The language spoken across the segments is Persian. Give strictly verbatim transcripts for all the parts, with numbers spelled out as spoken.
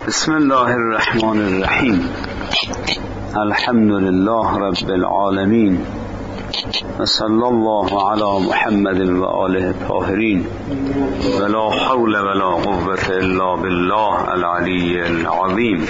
بسم الله الرحمن الرحیم. الحمد لله رب العالمین و صلی الله علی محمد و آله الطاهرین و لا حول ولا قوة الا بالله العلی العظیم.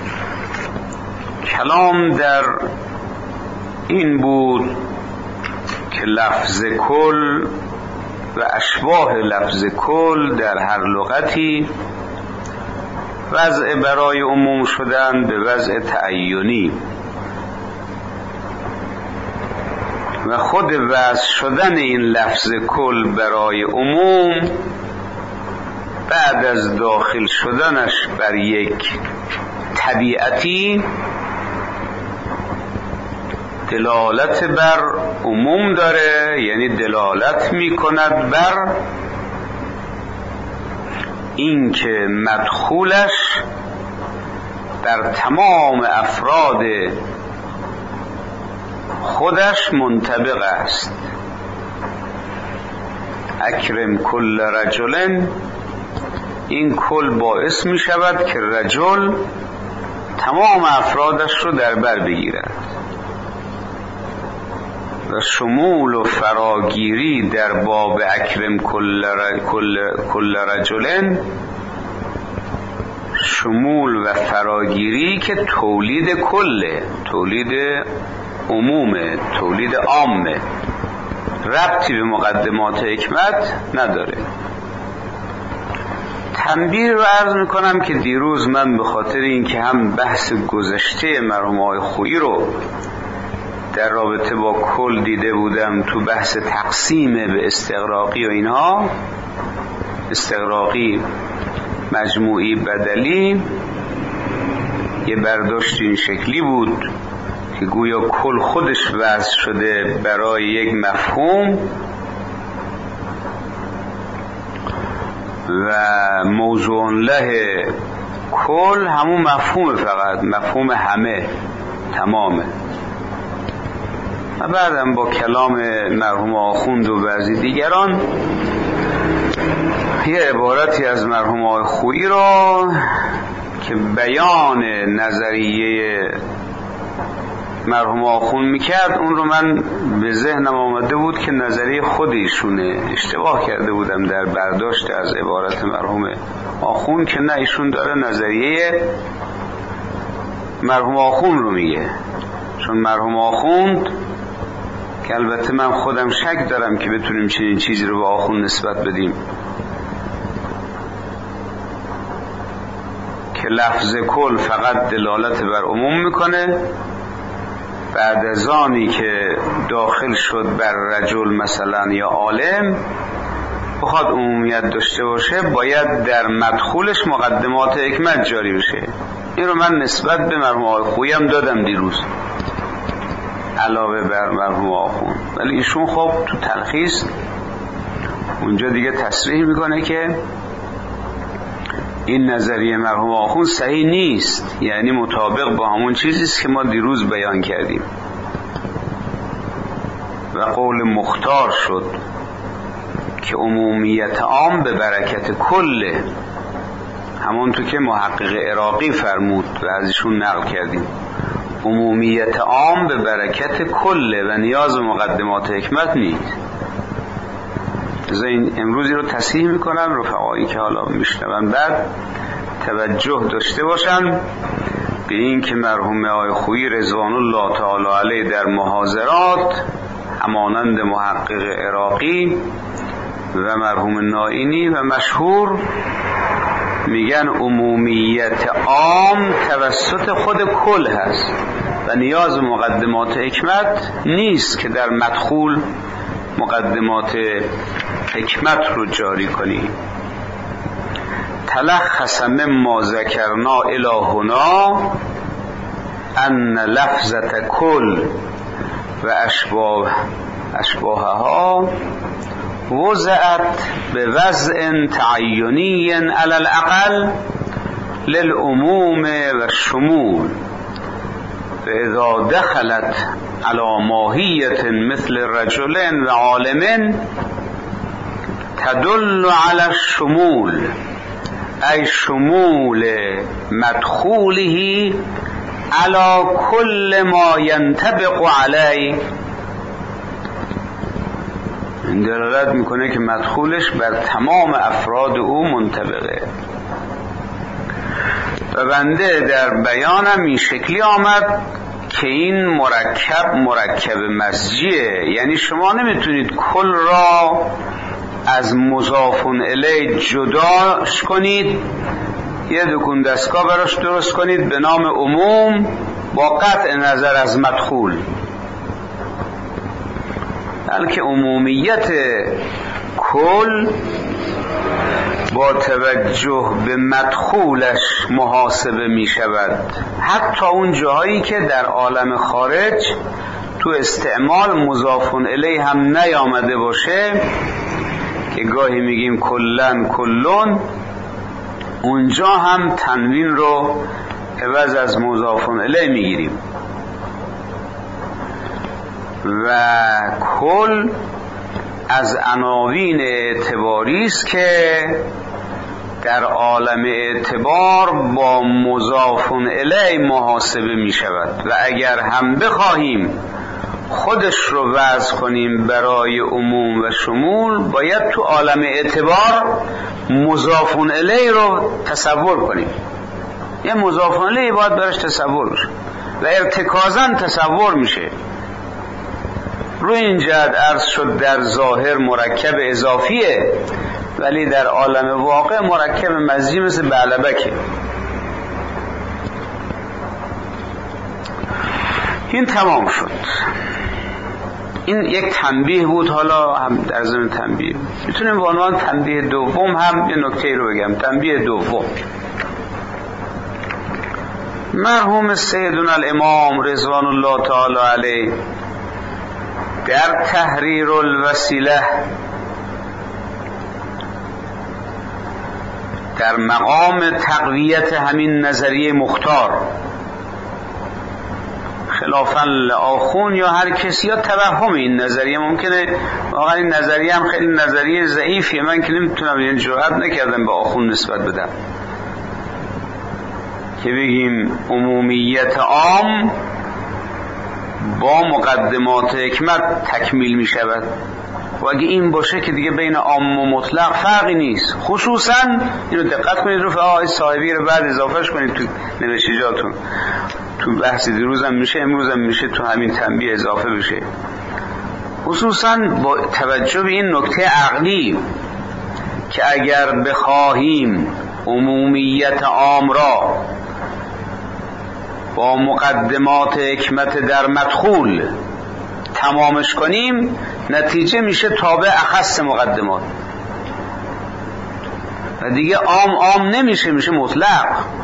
کلام در این بود که لفظ کل و اشباه لفظ کل در هر لغتی وضع برای عموم شدن به وضع تعینی و خود وضع شدن این لفظ کل برای عموم بعد از داخل شدنش بر یک طبیعتی دلالت بر عموم داره، یعنی دلالت می کند بر این که مدخولش در تمام افراد خودش منطبق است. اکرم کل رجل، این کل باعث می شود که رجل تمام افرادش رو در بر بگیرد و شمول و فراگیری در باب اکرم کل, کل, کل رجلن، شمول و فراگیری که تولید کله، تولید عمومه، تولید عامه، ربطی به مقدمات حکمت نداره. تنبیه رو عرض میکنم که دیروز من به خاطر اینکه هم بحث گذشته مرحوم آقای خویی رو در رابطه با کل دیده بودم تو بحث تقسیم به استغراقی و اینها، استغراقی مجموعی بدلی، یه برداشت این شکلی بود که گویا کل خودش وضع شده برای یک مفهوم و موضوع له کل همون مفهوم، فقط مفهوم همه، تمامه. و بعدم با کلام مرحوم آخوند و بعضی دیگران یه عبارتی از مرحوم آقای خویی را که بیان نظریه مرحوم آخوند میکرد، اون رو من به ذهنم آمده بود که نظریه خودشونه، اشتباه کرده بودم در برداشت از عبارت مرحوم آخوند که نه، ایشون داره نظریه مرحوم آخوند رو میگه. چون مرحوم آخوند که البته من خودم شک دارم که بتونیم چنین چیزی رو به آخوند نسبت بدیم که لفظ کل فقط دلالت بر عموم میکنه، بعد از آنی که داخل شد بر رجل مثلا یا عالم بخواد عمومیت داشته باشه باید در مدخولش مقدمات حکمت جاری بشه. این رو من نسبت به مرحوم آقای خویی هم دادم دیروز علاوه بر مرحوم آخوند، ولی ایشون خب تو تلخیص اونجا دیگه تصریح میکنه که این نظریه مرحوم آخوند صحیح نیست، یعنی مطابق با همون چیزیست که ما دیروز بیان کردیم و قول مختار شد که عمومیت عام به برکت کله، همون تو که محقق عراقی فرمود و از ایشون نقل کردیم، عمومیت عام به برکت کله و نیاز به مقدمات حکمت نیست. از این امروزی رو تصحیح میکنم، رفقایی که حالا میشنون بعد توجه داشته باشن به این که مرحوم آقای خویی رضوان الله تعالی علیه در محاضرات همانند محقق عراقی و مرحوم نائینی و مشهور میگن عمومیت عام توسط خود کل هست و نیاز به مقدمات حکمت نیست که در مدخول مقدمات حکمت رو جاری کنی. تلخص مما ذکرنا الی هنا ان لفظة کل و اشباه اشباهها وضعت به وضع تعینی علی الاقل للعموم و الشمول، فاذا دخلت على ماهیت مثل رجل و عالم تدل على الشمول ای شمول مدخوله علی کل ما ینطبق علی. این دلالت میکنه که مدخولش بر تمام افراد او منطبقه. و بنده در بیانم این شکلی آمد که این مرکب مرکب مزجیه، یعنی شما نمیتونید کل را از مضاف الیه جداش کنید، یه دکون دستگاه براش درست کنید به نام عموم با قطع نظر از مدخول، بلکه عمومیت کل با توجه به مدخولش محاسبه می شود، حتی اون جاهایی که در عالم خارج تو استعمال مضاف الیه هم نیامده باشه، که گاهی میگیم کلن کلون، اونجا هم تنوین رو عوض از مضاف الیه میگیریم. و کل از عناوین اعتباری است که در عالم اعتبار با مضاف الیه محاسبه می شود و اگر هم بخواهیم خودش رو وضع کنیم برای عموم و شمول، باید تو عالم اعتبار مضاف الیه رو تصور کنیم. یه مضاف الیه باید براش تصور بشه و ارتکازاً تصور میشه. روی این جهت عرض شد در ظاهر مرکب اضافیه، ولی در عالم واقع مرکب مزجی مثل بعلبکه. این تمام شد. این یک تنبیه بود. حالا هم در ضمن تنبیه میتونیم به عنوان تنبیه دوم هم یه نکته رو بگم. تنبیه دوم، مرحوم سیدنا الامام رضوان الله تعالی علیه در تحریر الوسیله در مقام تقویت همین نظریه مختار، خلافاً لآخون یا هر کسی، یا توهم این نظریه، ممکنه واقعا این نظریه هم خیلی نظریه ضعیفیه، من که نمیتونم، این جرأت نکردم به آخون نسبت بدم که بگیم عمومیت عام با مقدمات حکمت تکمیل می شود. و اگه این باشه که دیگه بین عام و مطلق فرقی نیست. خصوصا اینو دقت کنید، رو آقای صاحبی رو بعد اضافهش کنید تو نوشتجاتون، تو بحث دیروزم میشه، امروزم میشه، تو همین تنبیه اضافه بشه. خصوصا با توجه به این نکته عقلی که اگر بخواهیم عمومیت عام را با مقدمات حکمت در مدخول تمامش کنیم، نتیجه میشه تابع اخص مقدمات و دیگه عام عام نمیشه، میشه مطلق.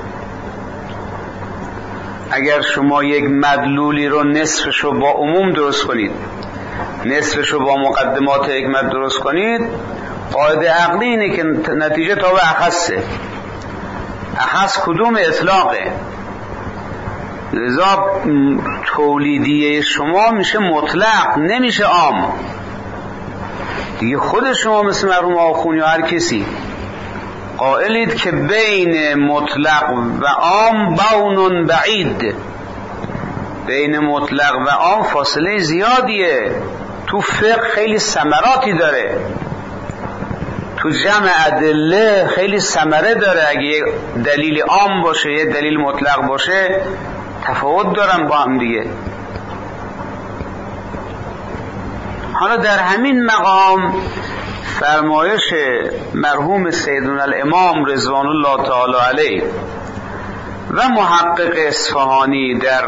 اگر شما یک مدلولی رو نصفشو با عموم درست کنید، نصفشو با مقدمات حکمت درست کنید، قاعده عقلی اینه که نتیجه تابع اخصه. اخص کدوم؟ اطلاقه. لذا تولیدیه شما میشه مطلق، نمیشه عام. دیگه خود شما مثل مرحوم آخونی و هر کسی قائلید که بین مطلق و عام بون بعید، بین مطلق و عام فاصله زیادیه. تو فقه خیلی ثمراتی داره، تو جمع ادله خیلی ثمره داره. اگه دلیل عام باشه یه دلیل مطلق باشه، تفاوت دارن با هم دیگه. حالا در همین مقام فرمایش مرحوم سیدنا الامام رضوان الله تعالی علیه و محقق اصفهانی در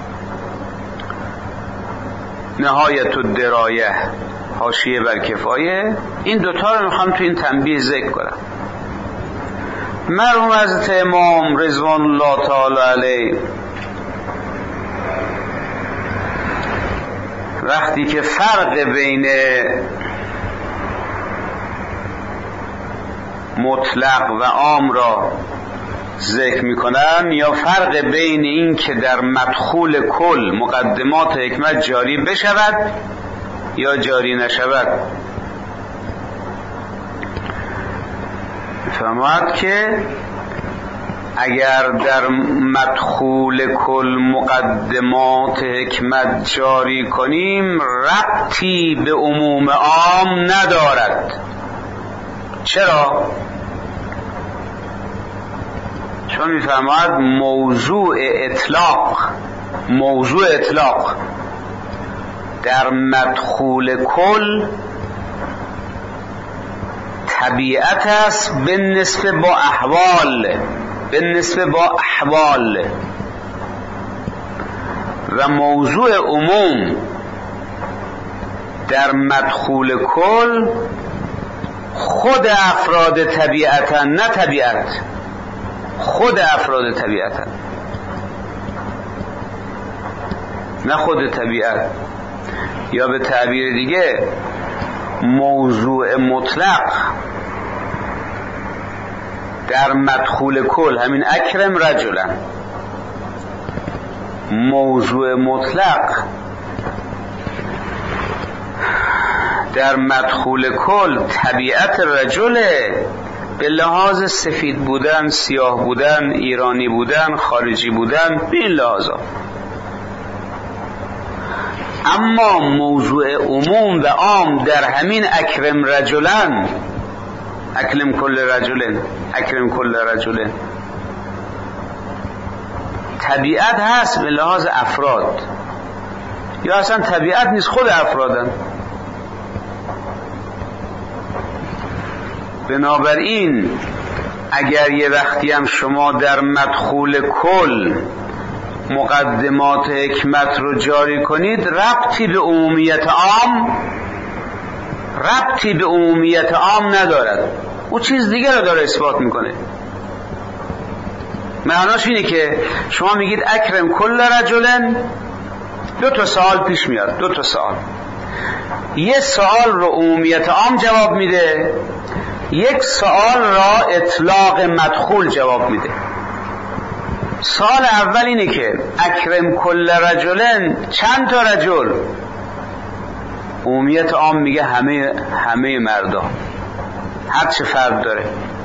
نهایت الدرایه حاشیه بر کفایه، این دوتا رو میخوام تو این تنبیه ذکر کنم. مرحوم حضرت امام رضوان الله تعالی علیه وقتی که فرق بین مطلق و عام را ذکر میکنن، یا فرق بین این که در مدخول کل مقدمات حکمت جاری بشود یا جاری نشود، میفهمد که اگر در مدخول کل مقدمات حکمت جاری کنیم ربطی به عموم عام ندارد. چرا؟ چون میفهمد موضوع اطلاق موضوع اطلاق در مدخول کل طبیعت است به نسبت با احوال به نسبت با احوال و موضوع عموم در مدخول کل خود افراد طبیعتا، نه طبیعت، خود افراد طبیعتا، نه خود طبیعت. یا به تعبیر دیگه موضوع مطلق در مدخول کل، همین اکرم رجلا، موضوع مطلق در مدخول کل طبیعت رجله به لحاظ سفید بودن، سیاه بودن، ایرانی بودن، خارجی بودن، به این لحاظا. اما موضوع عموم و عام در همین اکرم رجلن، اکرم کل رجلن، اکرم کل رجلن، طبیعت هست به لحاظ افراد، یا اصلا طبیعت نیست، خود افرادن. بنابراین اگر یه وقتی هم شما در مدخول کل مقدمات حکمت رو جاری کنید ربطی به عمومیت عام ربطی به عمومیت عام ندارد، او چیز دیگه رو داره اثبات میکنه. معناش اینه که شما میگید اکرم کل رجلن، دو تا سوال پیش میاد، دو تا سوال. یه سوال رو عمومیت عام جواب میده، یک سوال را اطلاق مدخول جواب میده. سوال اول اینه که اکرم کل رجلن چند تا رجل؟ عمومیت عام میگه همه همه مردا، هر چه فرد داره.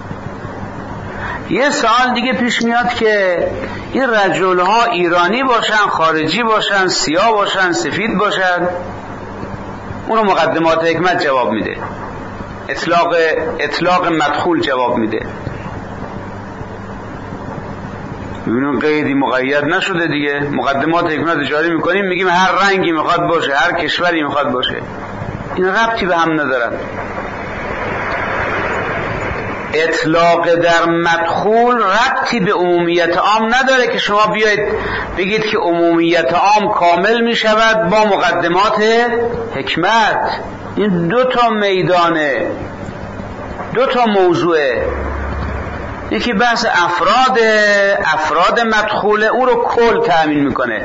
یه سوال دیگه پیش میاد که این رجل ها ایرانی باشن، خارجی باشن، سیاه باشن، سفید باشن. اونو مقدمات حکمت جواب میده، اطلاق اطلاق مدخول جواب میده. ببینون قیدی مقید نشده دیگه. مقدمات حکمت جاری میکنیم، میگیم هر رنگی میخواد باشه، هر کشوری میخواد باشه، این ربطی به هم ندارن. اطلاق در مدخول ربطی به عمومیت عام نداره که شما بیاید بگید که عمومیت عام کامل میشود با مقدمات حکمت. این دو تا میدانه، دو تا موضوعه. یکی بحث افراد افراد مدخوله، اون رو کل تأمین میکنه.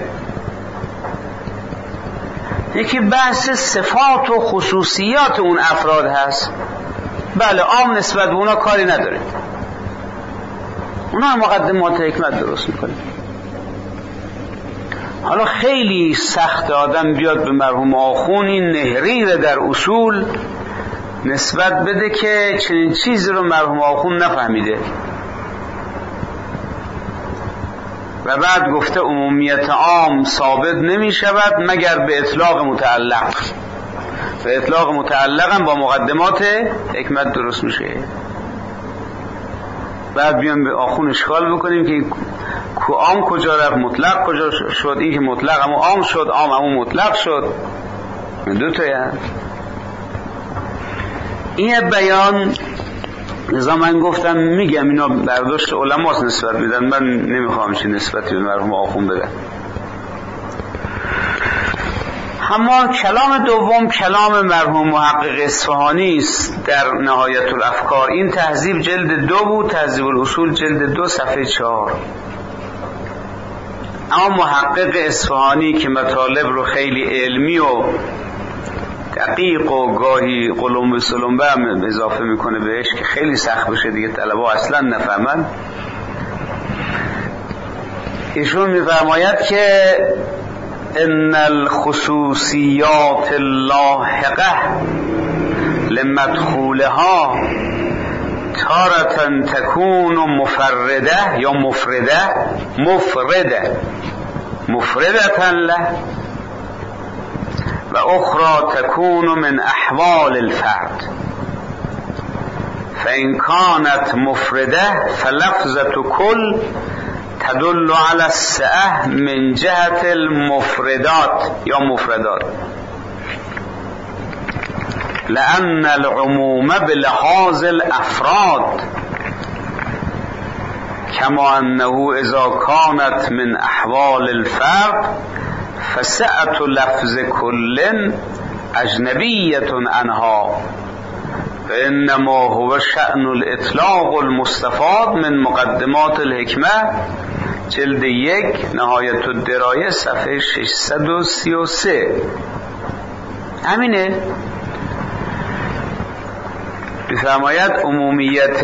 یکی بحث صفات و خصوصیات اون افراد هست. بله عام نسبت به اونا کاری نداره، اونا مقدمات حکمت درست میکنه. حالا خیلی سخت آدم بیاد به مرحوم آخون این نهری رو در اصول نسبت بده که چنین چیزی رو مرحوم آخون نفهمیده و بعد گفته عمومیت عام ثابت نمی شود مگر به اطلاق متعلق. به اطلاق متعلق هم با مقدمات حکمت درست میشه. بعد بیان به آخون اشکال بکنیم که عام کجا رفت، مطلق کجا شد. این که مطلق همون عام شد، عام همون مطلق شد، دو تایی هست. این بیان نظام من گفتم میگم اینا برداشت علماست نسبت میدن، من نمیخوام چی نسبتی به مرحوم آخون بدم. اما کلام دوم کلام مرحوم محقق اصفهانی است در نهایت الافکار. این تهذیب جلد دو بود، تهذیب الاصول جلد دو صفحه چهار. اما محقق اصفهانی که مطالب رو خیلی علمی و دقیق و گاهی قلم به سلم هم اضافه میکنه بهش که خیلی سخت بشه دیگه طلبه اصلا نفهمن، ایشون میفرماید که ان الخصوصیات اللاحقه لمدخولها تارة تكون مفرده یا مفرده مفرده مفردة له و اخرى تكون من احوال الفرد. فإن كانت مفرده فلفظة كل تدل على السعة من جهة المفردات یا مفردات، لأن العموم بلحاظ الأفراد كما أنه إذا كانت من أحوال الفرد فسعة لفظ كل أجنبية عنها، فإنما هو شأن الإطلاق المستفاد من مقدمات الحکمه، جلد یک نهایت الدرایه صفحه ششصد و سی و سه. همینه. بفرماید عمومیت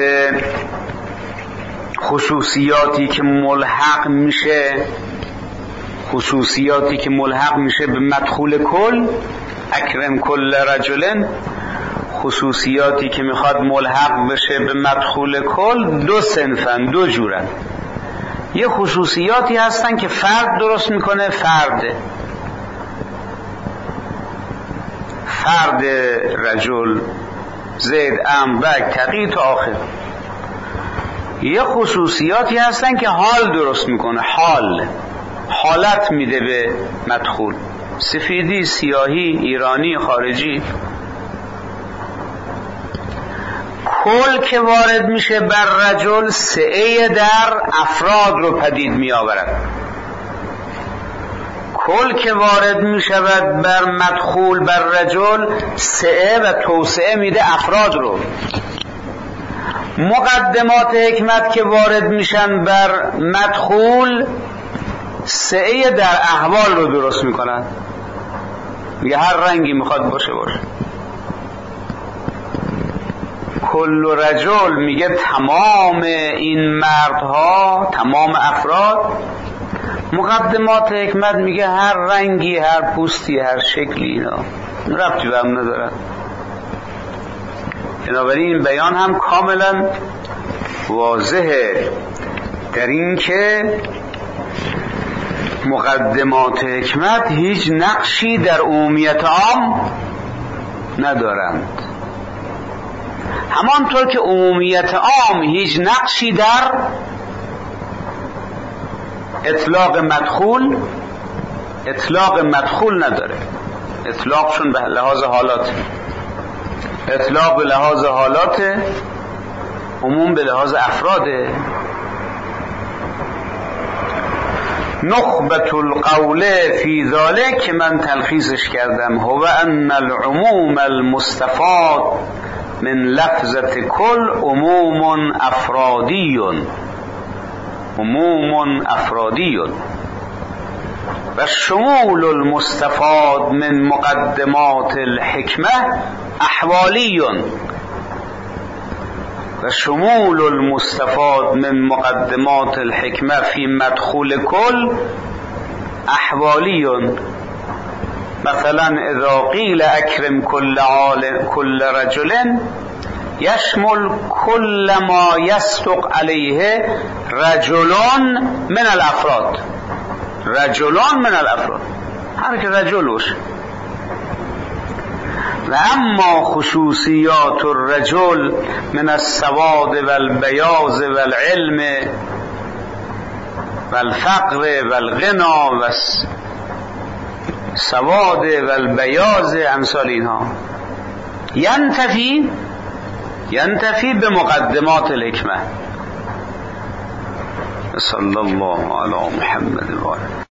خصوصیاتی که ملحق میشه خصوصیاتی که ملحق میشه به مدخول کل، اکرم کل رجلن، خصوصیاتی که میخواد ملحق بشه به مدخول کل دو صنفن، دو جورن. یه خصوصیاتی هستن که فرد درست میکنه، فرد فرد رجل، زید، ام، بک، تقی تا آخر. یه خصوصیاتی هستن که حال درست میکنه، حال حالت میده به مدخول، سفیدی، سیاهی، ایرانی، خارجی. کل که وارد میشه بر رجل سعه در افراد رو پدید می آورد. کل که وارد می شود بر مدخول بر رجل سعه و توسعه میده افراد رو. مقدمات حکمت که وارد میشن بر مدخول سعه در احوال رو درست میکنن. میگه هر رنگی میخواد باشه باشه. کل رجل میگه تمام این مردها، تمام افراد. مقدمات حکمت میگه هر رنگی، هر پوستی، هر شکلی، اینا ربطی به هم ندارن. بنابراین این بیان هم کاملا واضحه در این که مقدمات حکمت هیچ نقشی در عمومیت عام ندارند، همانطور که عمومیت عام هیچ نقشی در اطلاق مدخول اطلاق مدخول نداره. اطلاقشون به لحاظ حالات، اطلاق به لحاظ حالات، عموم به لحاظ افراده. نخبة القول فی ذلک که من تلخیصش کردم هو ان العموم المستفاد من لفظة کل عموم افرادی عموم افرادی و شمول المستفاد من مقدمات الحکمه احوالی و شمول المستفاد من مقدمات الحکمه فی مدخول کل احوالی. مثلا اذا قیل اکرم کل عالم کل رجل یشمل کل ما یصدق علیه رجلان من الافراد، رجلان من الافراد، هر که رجل باشه. و اما خصوصیات الرجل من السواد والبیاض والعلم والفقر والغنا والسواد والبیاض امثال اینها ینتفی ینتفی به مقدمات الحکمه. صلی الله علی محمد و آله.